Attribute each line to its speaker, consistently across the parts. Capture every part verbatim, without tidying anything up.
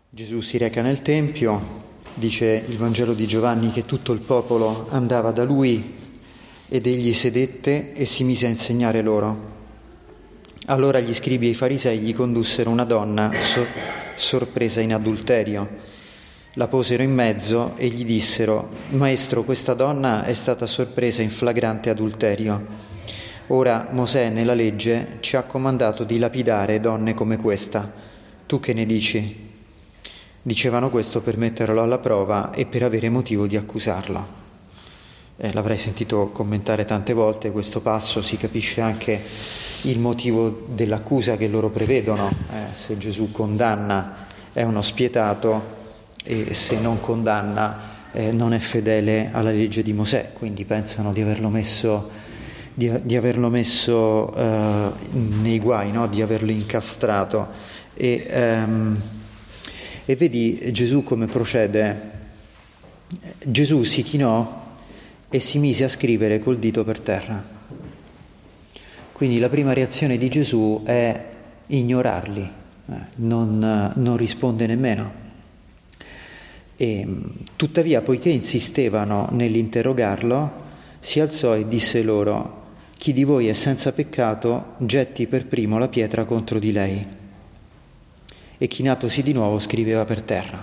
Speaker 1: Gesù si reca nel Tempio, dice il Vangelo di Giovanni che tutto il popolo andava da lui ed egli sedette e si mise a insegnare loro. Allora gli scribi e i farisei gli condussero una donna so- sorpresa in adulterio. La posero in mezzo e gli dissero: «Maestro, questa donna è stata sorpresa in flagrante adulterio. Ora Mosè nella legge ci ha comandato di lapidare donne come questa. Tu che ne dici?» Dicevano questo per metterlo alla prova e per avere motivo di accusarlo. Eh, l'avrei sentito commentare tante volte questo passo, si capisce anche il motivo dell'accusa che loro prevedono. Eh, se Gesù condanna è uno spietato e se non condanna eh, non è fedele alla legge di Mosè, quindi pensano di averlo messo, di, di averlo messo eh, nei guai, no? Di averlo incastrato. E, ehm, E vedi Gesù come procede. Gesù si chinò e si mise a scrivere col dito per terra. Quindi la prima reazione di Gesù è ignorarli, eh, non, non risponde nemmeno. E, tuttavia, poiché insistevano nell'interrogarlo, si alzò e disse loro: «Chi di voi è senza peccato, getti per primo la pietra contro di lei». E chinatosi di nuovo scriveva per terra.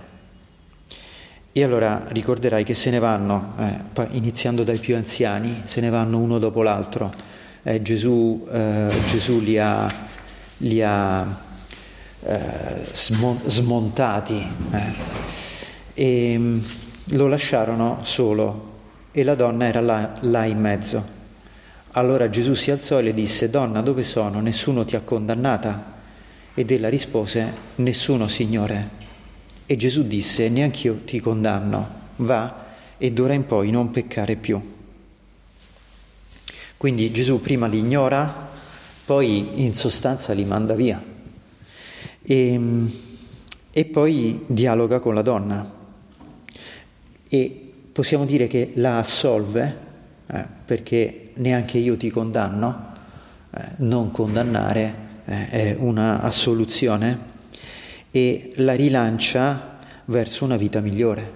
Speaker 1: E allora ricorderai che se ne vanno, eh, iniziando dai più anziani, se ne vanno uno dopo l'altro. Eh, Gesù, eh, Gesù li ha, li ha eh, smon- smontati eh, e mh, lo lasciarono solo e la donna era là, là in mezzo. Allora Gesù si alzò e le disse: «Donna, dove sono? Nessuno ti ha condannata?» Ed ella rispose: «Nessuno, Signore». E Gesù disse: «Neanch'io ti condanno, va e d'ora in poi non peccare più». Quindi Gesù prima li ignora, poi in sostanza li manda via e, e poi dialoga con la donna e possiamo dire che la assolve eh, perché neanche io ti condanno, eh, non condannare è una assoluzione, e la rilancia verso una vita migliore,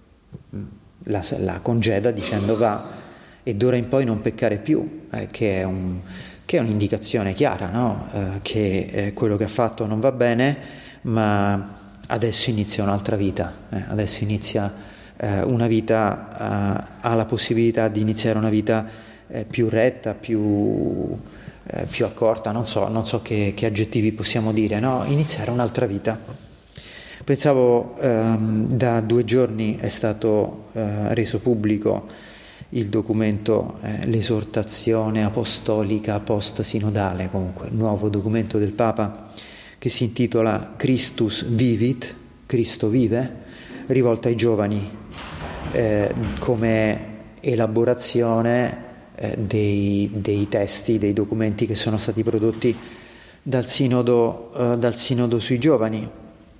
Speaker 1: la, la congeda dicendo va e d'ora in poi non peccare più, eh, che, è un, che è un'indicazione chiara, no? eh, che eh, quello che ha fatto non va bene, ma adesso inizia un'altra vita, eh, adesso inizia eh, una vita, eh, ha la possibilità di iniziare una vita eh, più retta, più Eh, più accorta, non so, non so che, che aggettivi possiamo dire, no? Iniziare un'altra vita. Pensavo, ehm, da due giorni è stato eh, reso pubblico il documento, eh, l'esortazione apostolica post-sinodale, comunque, il nuovo documento del Papa che si intitola Christus Vivit, Cristo vive, rivolto ai giovani, eh, come elaborazione Dei, dei testi, dei documenti che sono stati prodotti dal sinodo, uh, dal sinodo sui giovani.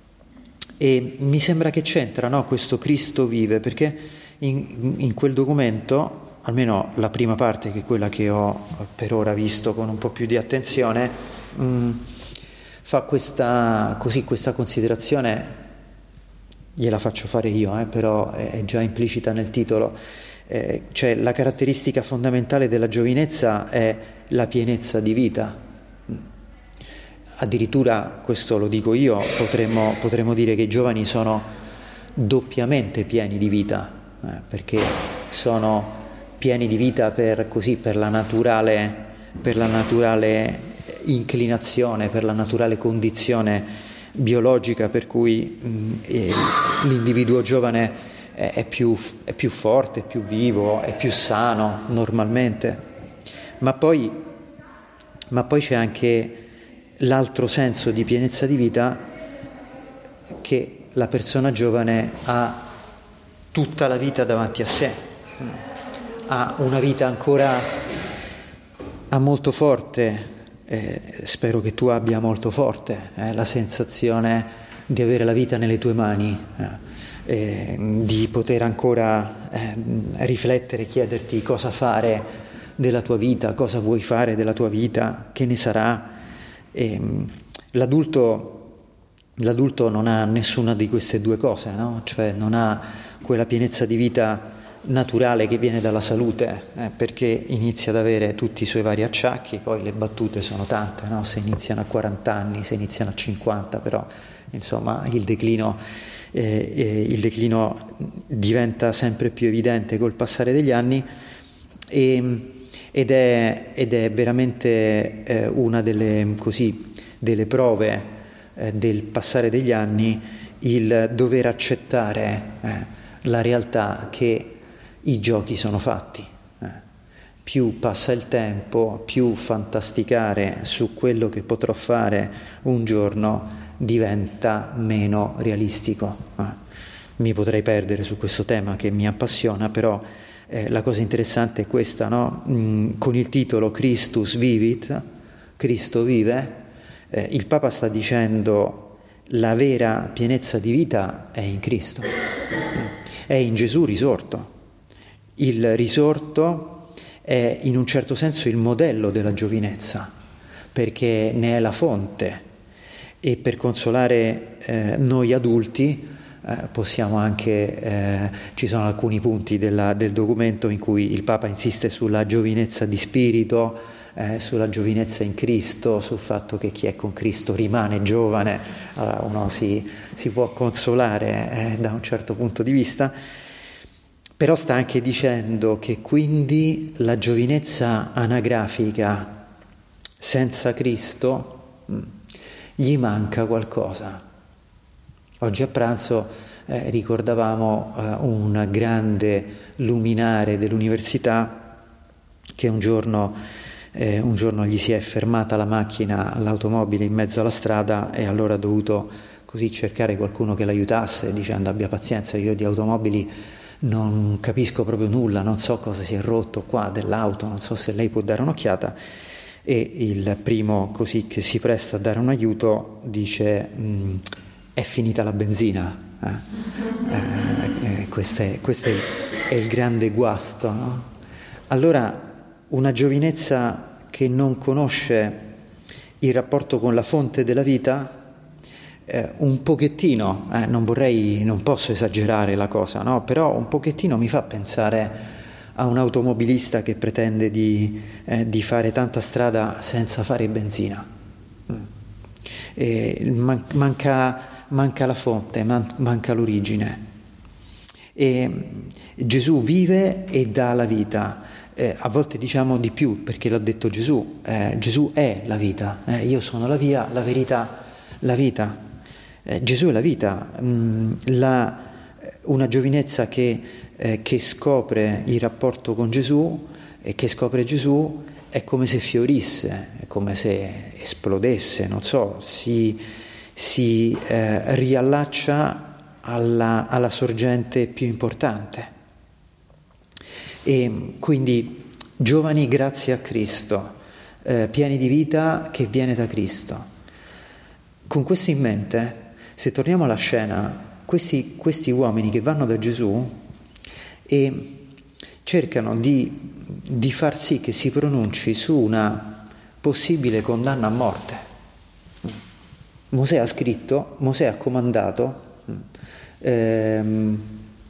Speaker 1: E mi sembra che c'entra, no, questo Cristo vive, perché in, in quel documento, almeno la prima parte, che è quella che ho per ora visto con un po' più di attenzione, mh, fa questa, così, questa considerazione, gliela faccio fare io, eh, però è già implicita nel titolo. Eh, cioè la caratteristica fondamentale della giovinezza è la pienezza di vita. Addirittura, questo lo dico io, potremmo, potremmo dire che i giovani sono doppiamente pieni di vita, eh, perché sono pieni di vita per, così, per la naturale, per la naturale inclinazione, per la naturale condizione biologica per cui mh, eh, l'individuo giovane è più, è più forte, è più vivo, è più sano normalmente, ma poi, ma poi c'è anche l'altro senso di pienezza di vita, che la persona giovane ha tutta la vita davanti a sé, ha una vita ancora ha molto forte, eh, spero che tu abbia molto forte, eh, la sensazione di avere la vita nelle tue mani, eh. Eh, di poter ancora eh, riflettere, chiederti cosa fare della tua vita, cosa vuoi fare della tua vita, che ne sarà. Eh, l'adulto l'adulto non ha nessuna di queste due cose, no? Cioè non ha quella pienezza di vita naturale che viene dalla salute, eh, perché inizia ad avere tutti i suoi vari acciacchi. Poi le battute sono tante, no? Se iniziano a quaranta anni, se iniziano a cinquanta, però insomma il declino, eh, eh, il declino diventa sempre più evidente col passare degli anni, e, ed, è, ed è veramente eh, una delle, così, delle prove eh, del passare degli anni, il dover accettare eh, la realtà che i giochi sono fatti. Eh. Più passa il tempo, più fantasticare su quello che potrò fare un giorno diventa meno realistico. Eh. Mi potrei perdere su questo tema che mi appassiona, però eh, la cosa interessante è questa, no? Mm, con il titolo Christus vivit, Cristo vive, eh, il Papa sta dicendo la vera pienezza di vita è in Cristo, è in Gesù risorto. Il risorto è in un certo senso il modello della giovinezza, perché ne è la fonte, e per consolare eh, noi adulti eh, possiamo anche, eh, ci sono alcuni punti della, del documento in cui il Papa insiste sulla giovinezza di spirito, eh, sulla giovinezza in Cristo, sul fatto che chi è con Cristo rimane giovane. Allora uno si, si può consolare eh, da un certo punto di vista. Però sta anche dicendo che quindi la giovinezza anagrafica senza Cristo mh, gli manca qualcosa. Oggi a pranzo eh, ricordavamo eh, un grande luminare dell'università che un giorno, eh, un giorno gli si è fermata la macchina, l'automobile in mezzo alla strada, e allora ha dovuto così cercare qualcuno che l'aiutasse, dicendo: abbia pazienza, io di automobili non capisco proprio nulla, non so cosa si è rotto qua dell'auto, non so se lei può dare un'occhiata. E il primo, così, che si presta a dare un aiuto, dice: è finita la benzina. Eh? Eh, eh, questo è, questo è, è il grande guasto, no? Allora una giovinezza che non conosce il rapporto con la fonte della vita, Eh, un pochettino, eh, non vorrei, non posso esagerare la cosa, no? Però un pochettino mi fa pensare a un automobilista che pretende di, eh, di fare tanta strada senza fare benzina. Mm. E man- manca, manca la fonte, man- manca l'origine. E Gesù vive e dà la vita. Eh, a volte diciamo di più, perché l'ha detto Gesù. Eh, Gesù è la vita. Eh, io sono la via, la verità, la vita. Eh, Gesù è la vita, mm, la, una giovinezza che, eh, che scopre il rapporto con Gesù e che scopre Gesù è come se fiorisse, è come se esplodesse, non so, si, si eh, riallaccia alla, alla sorgente più importante. E quindi giovani grazie a Cristo, eh, pieni di vita che viene da Cristo. Con questo in mente, se torniamo alla scena, questi, questi uomini che vanno da Gesù e cercano di, di far sì che si pronunci su una possibile condanna a morte. Mosè ha scritto, Mosè ha comandato, ehm,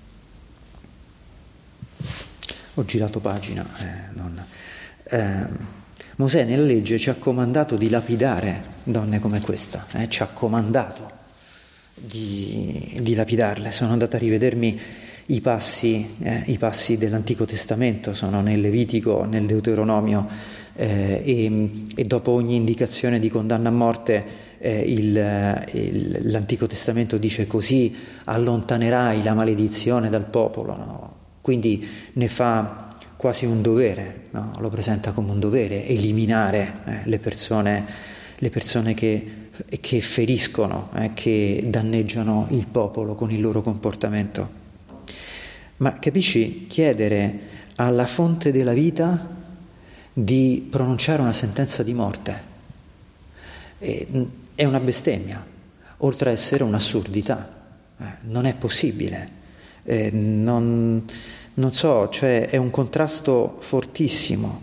Speaker 1: ho girato pagina, eh, non, ehm, Mosè nella legge ci ha comandato di lapidare donne come questa, eh, ci ha comandato Di, di lapidarle. Sono andato a rivedermi i passi, eh, i passi dell'Antico Testamento, sono nel Levitico, nel Deuteronomio, eh, e, e dopo ogni indicazione di condanna a morte eh, il, il, l'Antico Testamento dice: così allontanerai la maledizione dal popolo, no? Quindi ne fa quasi un dovere, no? Lo presenta come un dovere eliminare eh, le persone, le persone che che feriscono, eh, che danneggiano il popolo con il loro comportamento. Ma capisci, chiedere alla fonte della vita di pronunciare una sentenza di morte eh, è una bestemmia, oltre a essere un'assurdità. Eh, non è possibile. Eh, non, non so, cioè è un contrasto fortissimo.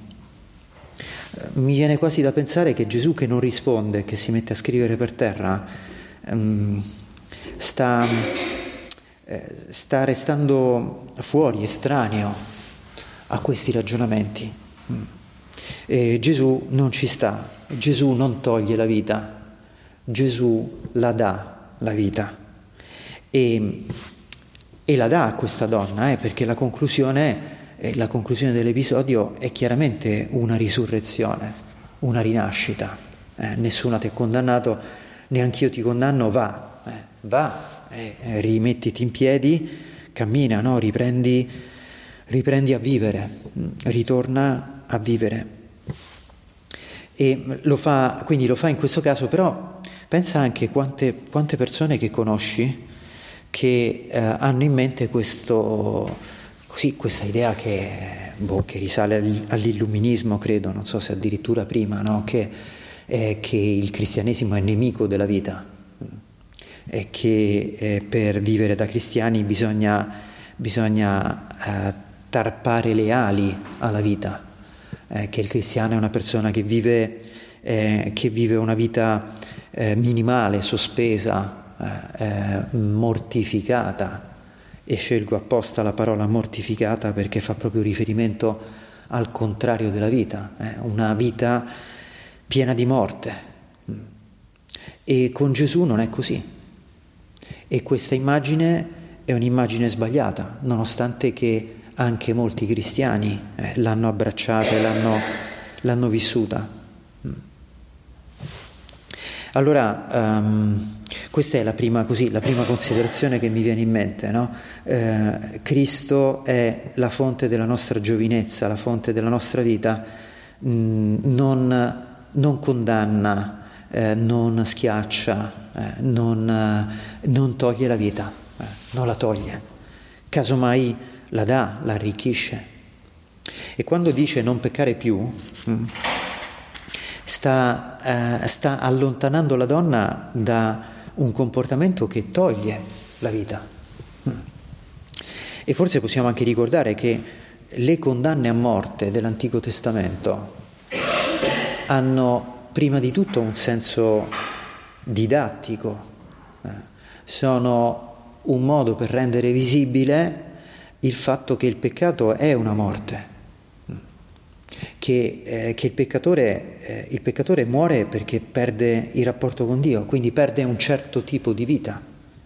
Speaker 1: Mi viene quasi da pensare che Gesù, che non risponde, che si mette a scrivere per terra, um, sta, eh, sta restando fuori, estraneo a questi ragionamenti. E Gesù non ci sta, Gesù non toglie la vita, Gesù la dà la vita e, e la dà a questa donna, eh, perché la conclusione, eh, la conclusione dell'episodio è chiaramente una risurrezione, una rinascita. Eh, nessuno ti ha condannato, neanch'io ti condanno, va, eh, va, eh, rimettiti in piedi, cammina, no? riprendi, riprendi a vivere, ritorna a vivere. E lo fa, quindi lo fa in questo caso, però pensa anche quante, quante persone che conosci che eh, hanno in mente questo, così, questa idea che, boh, che risale all'illuminismo, credo, non so se addirittura prima, no? che, eh, che il cristianesimo è nemico della vita e che eh, per vivere da cristiani bisogna, bisogna eh, tarpare le ali alla vita. Eh, che il cristiano è una persona che vive, eh, che vive una vita eh, minimale, sospesa, eh, eh, mortificata, e scelgo apposta la parola mortificata perché fa proprio riferimento al contrario della vita, eh, una vita piena di morte. E con Gesù non è così, e questa immagine è un'immagine sbagliata, nonostante che anche molti cristiani eh, l'hanno abbracciata e l'hanno, l'hanno vissuta. Allora, um, questa è la prima, così, la prima considerazione che mi viene in mente, no? Eh, Cristo è la fonte della nostra giovinezza, la fonte della nostra vita, mh, non, non condanna, eh, non schiaccia, eh, non, eh, non toglie la vita, eh, non la toglie, casomai la dà, la arricchisce. E quando dice non peccare più, sta, eh, sta allontanando la donna da un comportamento che toglie la vita. E forse possiamo anche ricordare che le condanne a morte dell'Antico Testamento hanno prima di tutto un senso didattico, eh, sono un modo per rendere visibile il fatto che il peccato è una morte, che, eh, che il peccatore, eh, il peccatore muore perché perde il rapporto con Dio, quindi perde un certo tipo di vita.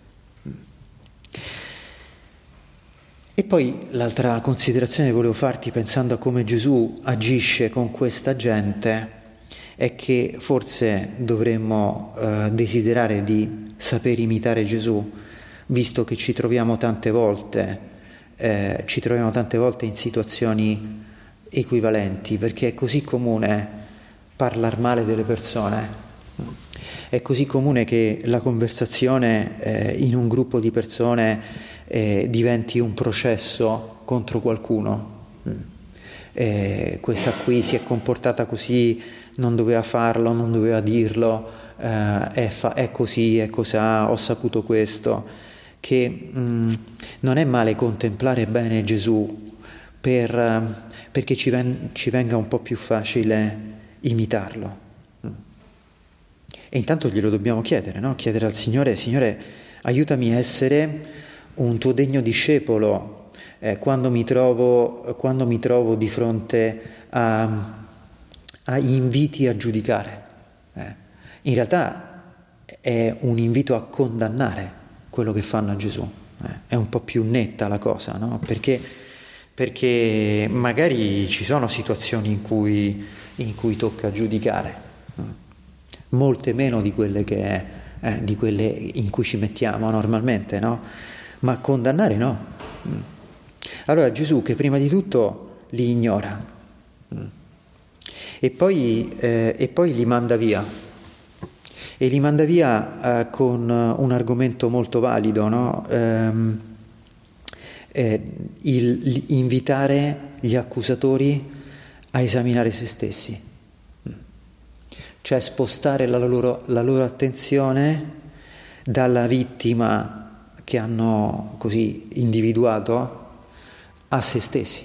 Speaker 1: E poi l'altra considerazione che volevo farti, pensando a come Gesù agisce con questa gente, è che forse dovremmo eh, desiderare di saper imitare Gesù, visto che ci troviamo tante volte Eh, ci troviamo tante volte in situazioni equivalenti, perché è così comune parlare male delle persone, è così comune che la conversazione eh, in un gruppo di persone eh, diventi un processo contro qualcuno. Eh, questa qui si è comportata così, non doveva farlo, non doveva dirlo, eh, è, fa- è così, è cosà, ho saputo questo. Che mh, non è male contemplare bene Gesù per, uh, perché ci, ven- ci venga un po' più facile imitarlo. Mm. E intanto glielo dobbiamo chiedere, no? Chiedere al Signore: Signore, aiutami a essere un tuo degno discepolo eh, quando, mi trovo, quando mi trovo di fronte a, a inviti a giudicare. Eh. In realtà è un invito a condannare quello che fanno a Gesù, eh, è un po' più netta la cosa, no? Perché, perché magari ci sono situazioni in cui, in cui tocca giudicare, eh, molte meno di quelle, che, eh, di quelle in cui ci mettiamo normalmente, no? Ma condannare no. Allora Gesù, che prima di tutto li ignora e poi, eh, e poi li manda via. E li manda via eh, con un argomento molto valido, no? Ehm, eh, il, il invitare gli accusatori a esaminare se stessi, cioè spostare la loro, la loro attenzione dalla vittima che hanno così individuato a se stessi.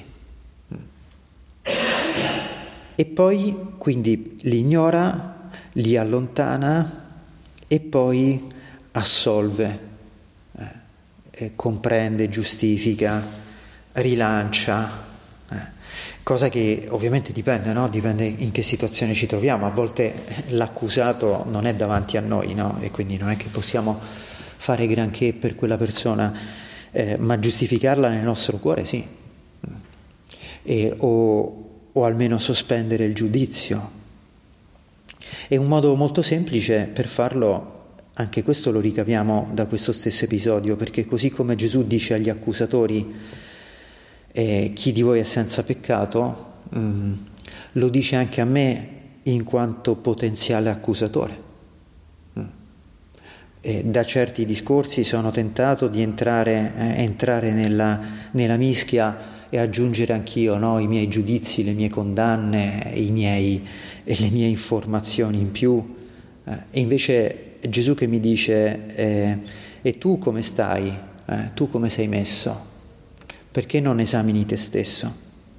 Speaker 1: E poi quindi li ignora, li allontana e poi assolve, eh, eh, comprende, giustifica, rilancia, eh, cosa che ovviamente dipende, no? Dipende in che situazione ci troviamo. A volte l'accusato non è davanti a noi, no? E quindi non è che possiamo fare granché per quella persona, eh, ma giustificarla nel nostro cuore sì, e, o, o almeno sospendere il giudizio. E un modo molto semplice per farlo, anche questo lo ricaviamo da questo stesso episodio, perché così come Gesù dice agli accusatori eh, chi di voi è senza peccato, mh, lo dice anche a me in quanto potenziale accusatore. Mh. E da certi discorsi sono tentato di entrare, eh, entrare nella, nella mischia e aggiungere anch'io, no, i miei giudizi, le mie condanne, i miei, e le mie informazioni in più. Eh, e invece è Gesù che mi dice, eh, e tu come stai? Eh, tu come sei messo? Perché non esamini te stesso?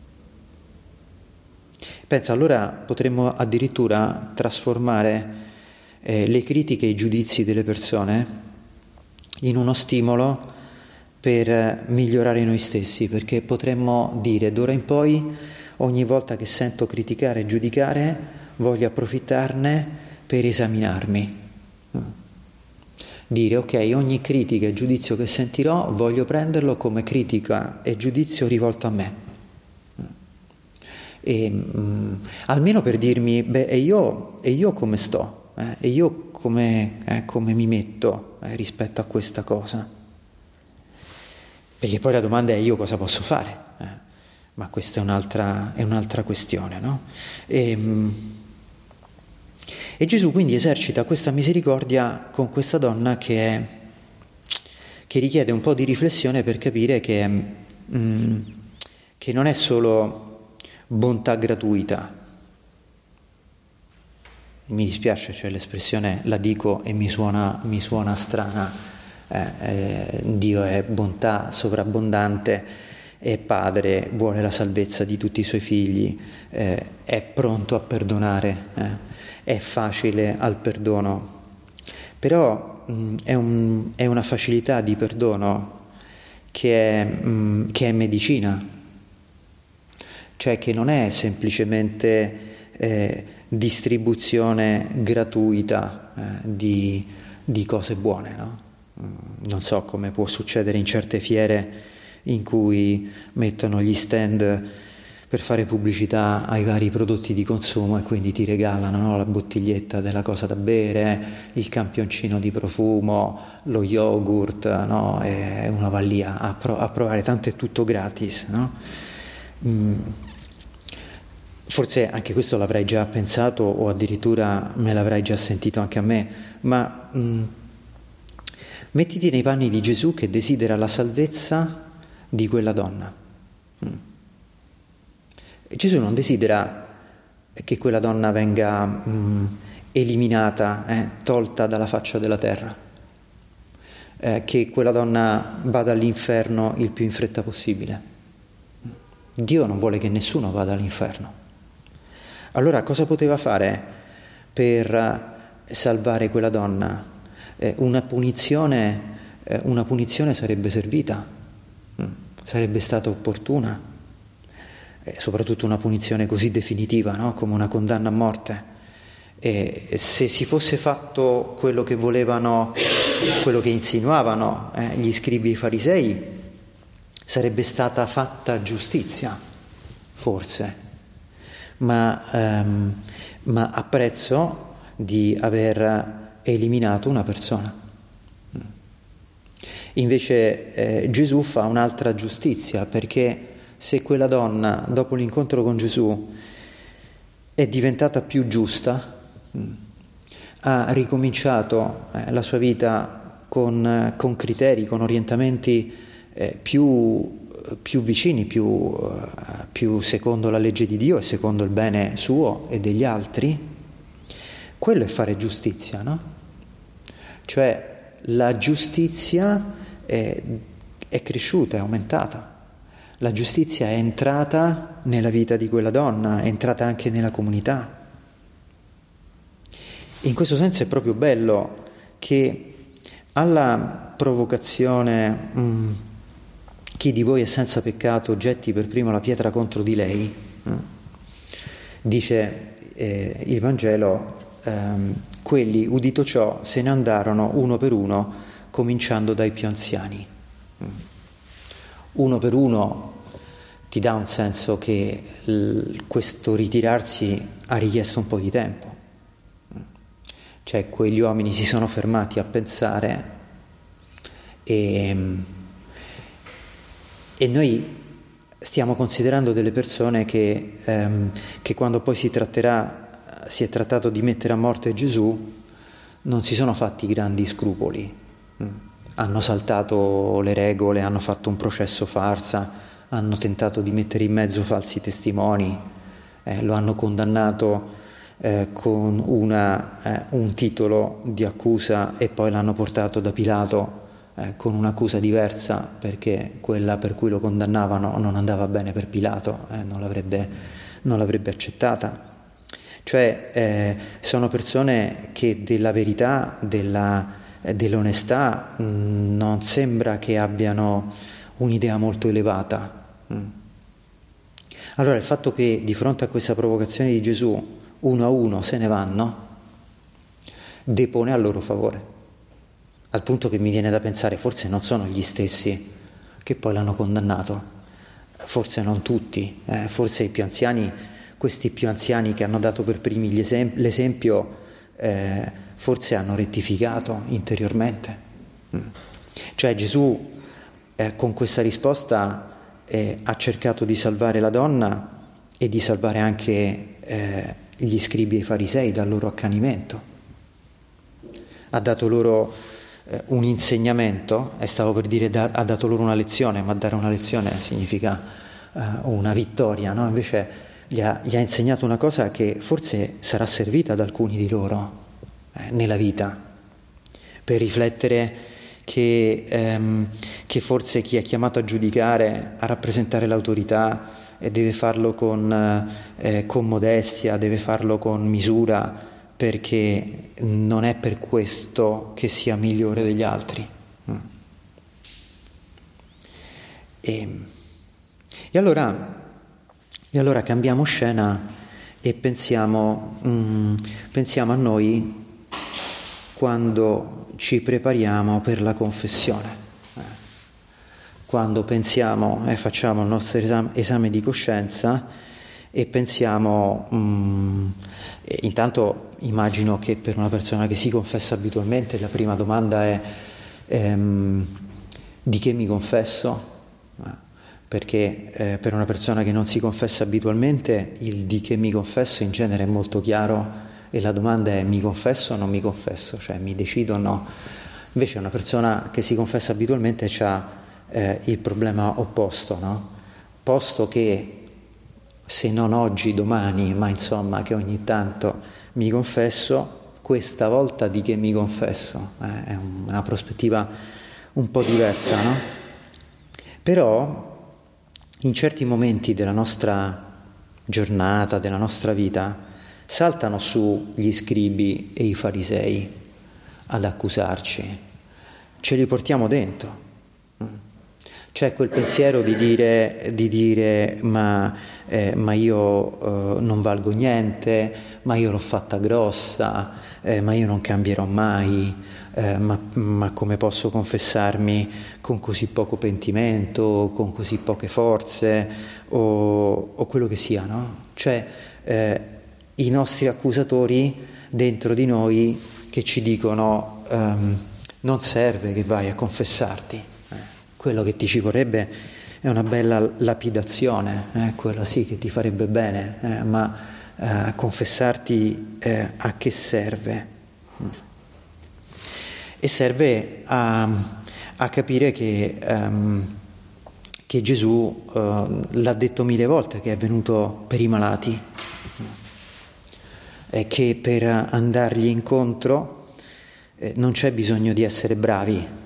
Speaker 1: Pensa, allora potremmo addirittura trasformare eh, le critiche e i giudizi delle persone in uno stimolo per migliorare noi stessi, perché potremmo dire d'ora in poi, ogni volta che sento criticare e giudicare, voglio approfittarne per esaminarmi. Dire, ok, ogni critica e giudizio che sentirò voglio prenderlo come critica e giudizio rivolto a me. E, mh, almeno per dirmi, beh, e io, e io come sto? Eh? E io come, eh, come mi metto eh, rispetto a questa cosa? Perché poi la domanda è io cosa posso fare? Eh, ma questa è un'altra, è un'altra questione, no? E, e Gesù quindi esercita questa misericordia con questa donna che, è, che richiede un po' di riflessione per capire che, mh, che non è solo bontà gratuita. Mi dispiace, cioè l'espressione la dico e mi suona, mi suona strana. Eh, eh, Dio è bontà sovrabbondante, è padre, vuole la salvezza di tutti i suoi figli, eh, è pronto a perdonare, eh, è facile al perdono. Però mh, è, un, è una facilità di perdono che è, mh, che è medicina, cioè che non è semplicemente eh, distribuzione gratuita eh, di, di cose buone, no? Non so come può succedere in certe fiere in cui mettono gli stand per fare pubblicità ai vari prodotti di consumo e quindi ti regalano, no, la bottiglietta della cosa da bere, il campioncino di profumo, lo yogurt, no, e una va lì a, pro- a provare, tanto è tutto gratis, no? Mm. Forse anche questo l'avrai già pensato o addirittura me l'avrai già sentito anche a me, ma mm, mettiti nei panni di Gesù che desidera la salvezza di quella donna. Mm. E Gesù non desidera che quella donna venga mm, eliminata, eh, tolta dalla faccia della terra, eh, che quella donna vada all'inferno il più in fretta possibile. Dio non vuole che nessuno vada all'inferno. Allora cosa poteva fare per salvare quella donna? Eh, una punizione, eh, una punizione sarebbe servita, mm, sarebbe stata opportuna, eh, soprattutto una punizione così definitiva, no? Come una condanna a morte. E, e se si fosse fatto quello che volevano, quello che insinuavano eh, gli scribi e i farisei, sarebbe stata fatta giustizia, forse, ma, ehm, ma a prezzo di aver eliminato una persona. Invece eh, Gesù fa un'altra giustizia, perché se quella donna dopo l'incontro con Gesù è diventata più giusta, ha ricominciato eh, la sua vita con, con criteri, con orientamenti eh, più, più vicini, più, uh, più secondo la legge di Dio e secondo il bene suo e degli altri, quello è fare giustizia, no? Cioè la giustizia è, è cresciuta, è aumentata. La giustizia è entrata nella vita di quella donna, è entrata anche nella comunità. In questo senso è proprio bello che Alla provocazione mh, chi di voi è senza peccato getti per primo la pietra contro di lei, mh, dice eh, il Vangelo, ehm, quelli udito ciò se ne andarono uno per uno, cominciando dai più anziani. Mh. Uno per uno ti dà un senso che l- questo ritirarsi ha richiesto un po' di tempo. Cioè quegli uomini si sono fermati a pensare e, e noi stiamo considerando delle persone che, ehm, che quando poi si tratterà, si è trattato di mettere a morte Gesù, non si sono fatti grandi scrupoli. Hanno saltato le regole, hanno fatto un processo farsa, hanno tentato di mettere in mezzo falsi testimoni, eh, lo hanno condannato Eh, con una, eh, un titolo di accusa e poi l'hanno portato da Pilato eh, con un'accusa diversa, perché quella per cui lo condannavano non andava bene per Pilato, eh, non l'avrebbe, non l'avrebbe accettata. Cioè eh, sono persone che della verità, della, eh, dell'onestà mh, non sembra che abbiano un'idea molto elevata. Mm. Allora il fatto che di fronte a questa provocazione di Gesù uno a uno se ne vanno, depone a loro favore, al punto che mi viene da pensare forse non sono gli stessi che poi l'hanno condannato, forse non tutti, eh, forse i più anziani, questi più anziani che hanno dato per primi gli esem- l'esempio, eh, forse hanno rettificato interiormente. Mm. Cioè Gesù eh, con questa risposta eh, ha cercato di salvare la donna e di salvare anche eh, gli scribi e i farisei dal loro accanimento. Ha dato loro eh, un insegnamento, e stavo per dire da, ha dato loro una lezione, ma dare una lezione significa eh, una vittoria, no? Invece gli ha, gli ha insegnato una cosa che forse sarà servita ad alcuni di loro eh, nella vita, per riflettere che, ehm, che forse chi è chiamato a giudicare, a rappresentare l'autorità, e deve farlo con, eh, con modestia, deve farlo con misura, perché non è per questo che sia migliore degli altri. Mm. E, e, allora, e allora cambiamo scena e pensiamo, mm, pensiamo a noi quando ci prepariamo per la confessione. Quando pensiamo e eh, facciamo il nostro esame, esame di coscienza e pensiamo, mh, e intanto immagino che per una persona che si confessa abitualmente la prima domanda è ehm, di che mi confesso? Perché eh, per una persona che non si confessa abitualmente il di che mi confesso in genere è molto chiaro e la domanda è mi confesso o non mi confesso, cioè mi decido o no. Invece una persona che si confessa abitualmente ha Eh, il problema opposto, no? Posto che se non oggi, domani, ma insomma che ogni tanto mi confesso, questa volta di che mi confesso? Eh, è una prospettiva un po' diversa, no? Però in certi momenti della nostra giornata, della nostra vita, saltano su gli scribi e i farisei ad accusarci, ce li portiamo dentro. C'è quel pensiero di dire, di dire ma, eh, ma io eh, non valgo niente, ma io l'ho fatta grossa, eh, ma io non cambierò mai, eh, ma, ma come posso confessarmi con così poco pentimento, con così poche forze, o, o quello che sia, no? Cioè eh, i nostri accusatori dentro di noi che ci dicono ehm, non serve che vai a confessarti. Quello che ti ci vorrebbe è una bella lapidazione, eh, quella sì che ti farebbe bene, eh, ma eh, confessarti eh, a che serve? E serve a, a capire che, um, che Gesù uh, l'ha detto mille volte che è venuto per i malati, e che per andargli incontro eh, non c'è bisogno di essere bravi,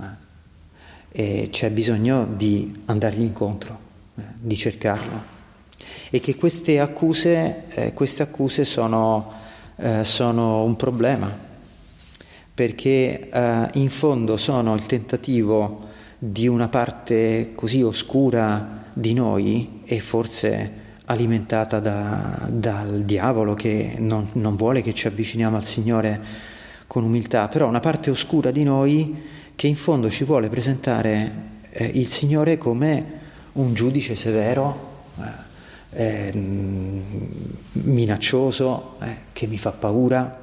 Speaker 1: e c'è bisogno di andargli incontro, eh, di cercarlo, e che queste accuse, eh, queste accuse sono, eh, sono un problema, perché eh, in fondo sono il tentativo di una parte così oscura di noi e forse alimentata da, dal diavolo che non, non vuole che ci avviciniamo al Signore con umiltà, però una parte oscura di noi che in fondo ci vuole presentare eh, il Signore come un giudice severo, eh, eh, minaccioso, eh, che mi fa paura.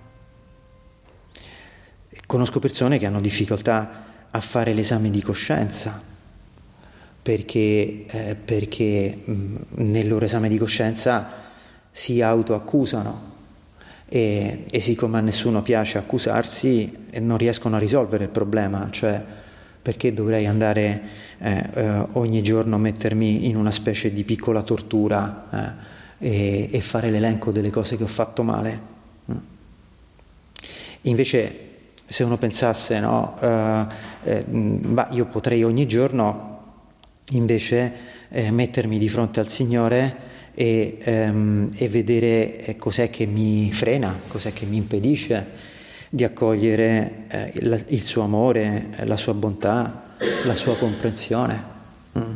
Speaker 1: Conosco persone che hanno difficoltà a fare l'esame di coscienza perché, eh, perché mh, nel loro esame di coscienza si autoaccusano e, e siccome a nessuno piace accusarsi non riescono a risolvere il problema, cioè perché dovrei andare eh, eh, ogni giorno mettermi in una specie di piccola tortura eh, e, e fare l'elenco delle cose che ho fatto male. Invece se uno pensasse, no, eh, eh, bah, io potrei ogni giorno invece eh, mettermi di fronte al Signore e, ehm, e vedere eh, cos'è che mi frena, cos'è che mi impedisce di accogliere eh, il, il suo amore, la sua bontà, la sua comprensione. Mm.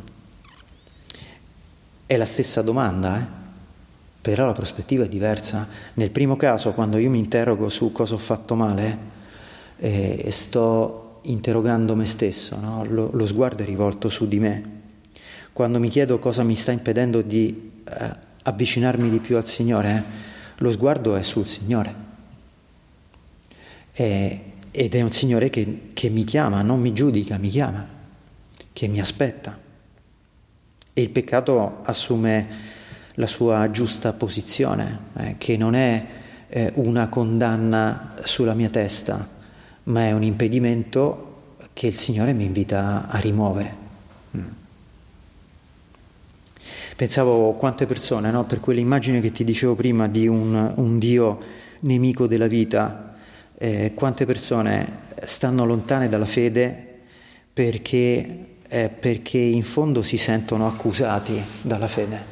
Speaker 1: È la stessa domanda, eh? Però la prospettiva è diversa. Nel primo caso, quando io mi interrogo su cosa ho fatto male, e sto interrogando me stesso, no? lo, lo sguardo è rivolto su di me. Quando mi chiedo cosa mi sta impedendo di eh, avvicinarmi di più al Signore, lo sguardo è sul Signore. E, ed è un Signore che, che mi chiama, non mi giudica, mi chiama, che mi aspetta. E il peccato assume la sua giusta posizione, eh, che non è eh, una condanna sulla mia testa, ma è un impedimento che il Signore mi invita a rimuovere. Mm. Pensavo quante persone, no, per quell'immagine che ti dicevo prima di un, un Dio nemico della vita, eh, quante persone stanno lontane dalla fede perché, eh, perché in fondo si sentono accusati dalla fede.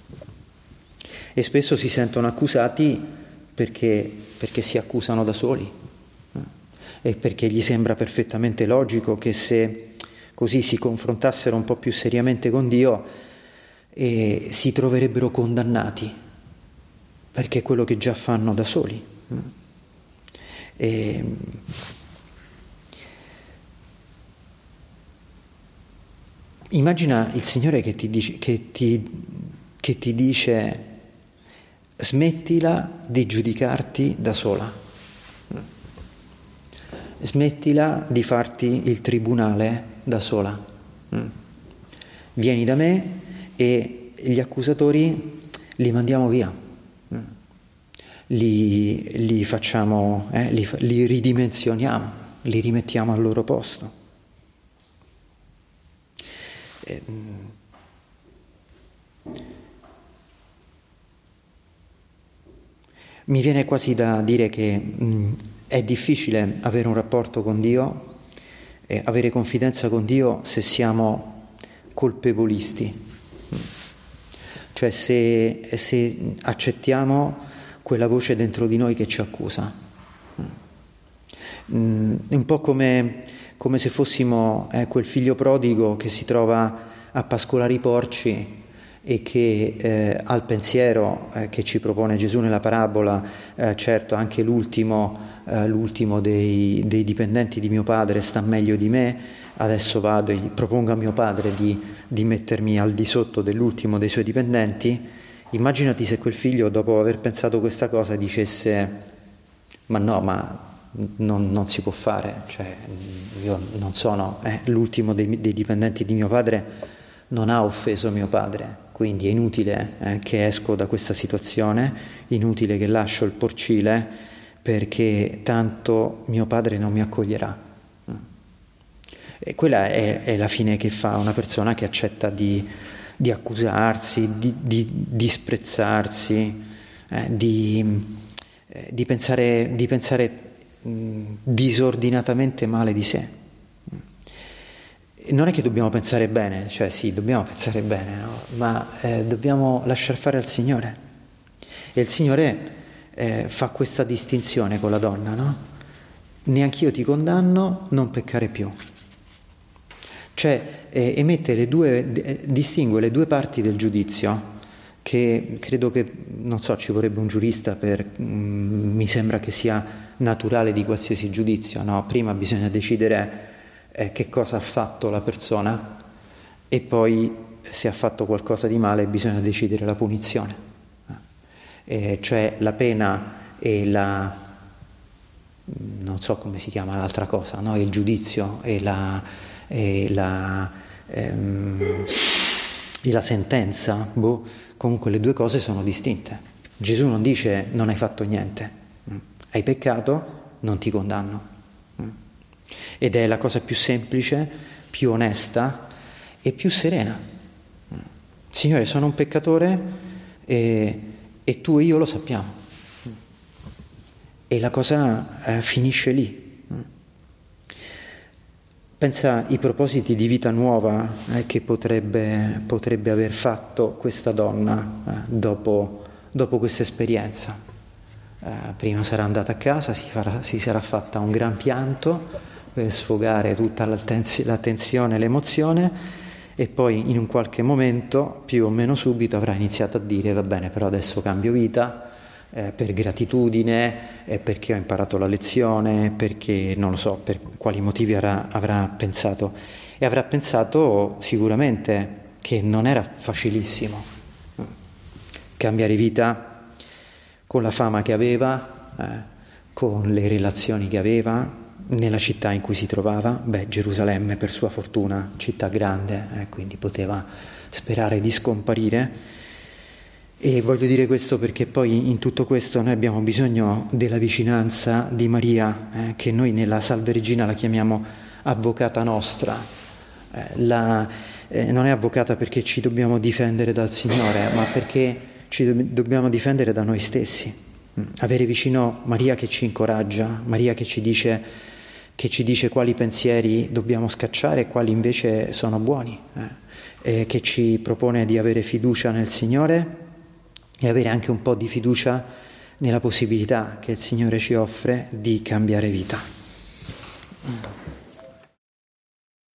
Speaker 1: E spesso si sentono accusati perché, perché si accusano da soli. E perché gli sembra perfettamente logico che se così si confrontassero un po' più seriamente con Dio eh, si troverebbero condannati, perché è quello che già fanno da soli. E, immagina il Signore che ti dice, che ti, che ti dice smettila di giudicarti da sola. Smettila di farti il tribunale da sola. Vieni da me e gli accusatori li mandiamo via. Li, li facciamo, eh, li, li ridimensioniamo, li rimettiamo al loro posto. Eh, mi viene quasi da dire che mh, è difficile avere un rapporto con Dio, eh, avere confidenza con Dio se siamo colpevolisti, cioè se, se accettiamo quella voce dentro di noi che ci accusa. Mm, un po' come, come se fossimo eh, quel figlio prodigo che si trova a pascolare i porci e che eh, al pensiero eh, che ci propone Gesù nella parabola, eh, certo anche l'ultimo, eh, l'ultimo dei, dei dipendenti di mio padre sta meglio di me, adesso vado e propongo a mio padre di, di mettermi al di sotto dell'ultimo dei suoi dipendenti. Immaginati se quel figlio, dopo aver pensato questa cosa, dicesse ma no, ma non, non si può fare, cioè io non sono eh, l'ultimo dei, dei dipendenti di mio padre, non ha offeso mio padre, quindi è inutile eh, che esco da questa situazione, inutile che lascio il porcile perché tanto mio padre non mi accoglierà. E quella è, è la fine che fa una persona che accetta di, di accusarsi, di, di disprezzarsi, eh, di, eh, di pensare, di pensare mh, disordinatamente male di sé. Non è che dobbiamo pensare bene, cioè sì, dobbiamo pensare bene, no? Ma eh, dobbiamo lasciar fare al Signore. E il Signore eh, fa questa distinzione con la donna, no? neanch'io ti condanno, non peccare più. Cioè eh, emette le due, eh, distingue le due parti del giudizio, che credo che, non so, ci vorrebbe un giurista per, mm, mi sembra che sia naturale di qualsiasi giudizio, no? Prima bisogna decidere eh, che cosa ha fatto la persona e poi se ha fatto qualcosa di male bisogna decidere la punizione, eh, cioè la pena e la, non so come si chiama l'altra cosa, no? Il giudizio e la, e la, ehm, e la sentenza, boh. Comunque le due cose sono distinte. Gesù non dice non hai fatto niente, hai peccato, non ti condanno. Ed è la cosa più semplice, più onesta e più serena. Signore, sono un peccatore e, e tu e io lo sappiamo. E la cosa eh, finisce lì. Pensa ai propositi di vita nuova eh, che potrebbe, potrebbe aver fatto questa donna eh, dopo, dopo questa esperienza. Eh, prima sarà andata a casa, si, farà, si sarà fatta un gran pianto per sfogare tutta la, tens- la tensione, l'emozione, e poi in un qualche momento, più o meno subito, avrà iniziato a dire va bene, però adesso cambio vita, Eh, per gratitudine, eh, perché ho imparato la lezione, perché non lo so per quali motivi avrà, avrà pensato, e avrà pensato sicuramente che non era facilissimo eh, cambiare vita con la fama che aveva, eh, con le relazioni che aveva, nella città in cui si trovava. Beh, Gerusalemme per sua fortuna, città grande, eh, quindi poteva sperare di scomparire. E voglio dire questo perché poi in tutto questo noi abbiamo bisogno della vicinanza di Maria, eh, che noi nella Salve Regina la chiamiamo avvocata nostra. Eh, la, eh, non è avvocata perché ci dobbiamo difendere dal Signore, ma perché ci do- dobbiamo difendere da noi stessi. Mm. Avere vicino Maria che ci incoraggia, Maria che ci dice, che ci dice quali pensieri dobbiamo scacciare e quali invece sono buoni, eh, e che ci propone di avere fiducia nel Signore e avere anche un po' di fiducia nella possibilità che il Signore ci offre di cambiare vita.